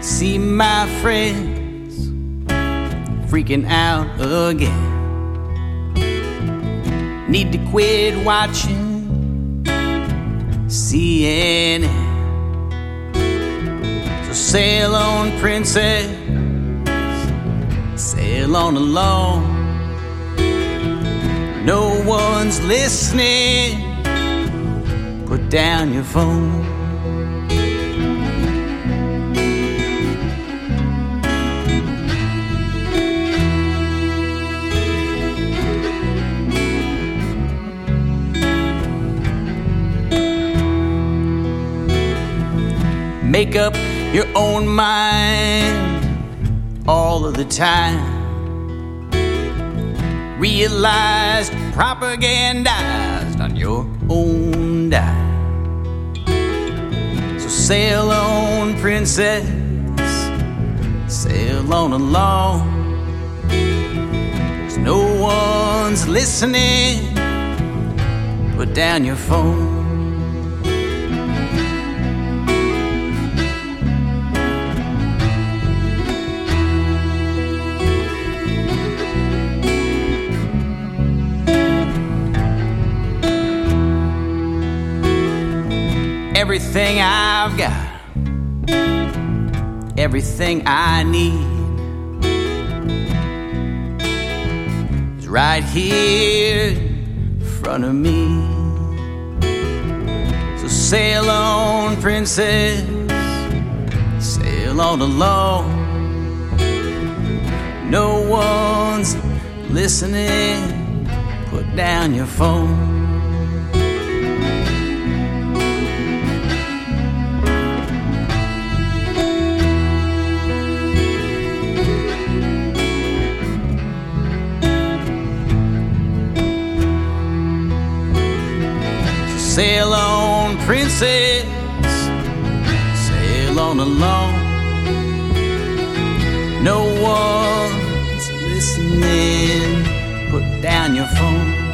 See my friends freaking out again. Need to quit watching CNN. So sail on, princess, sail on along. No one's listening. Put down your phone. Make up your own mind all of the time. Realized, propagandized on your own dime. So sail on, princess, sail on along. 'Cause no one's listening. Put down your phone. Everything I've got, everything I need is right here in front of me. So sail on, princess, sail on along. No one's listening. Put down your phone. Sail on, princess, sail on along. No one's listening. Put down your phone.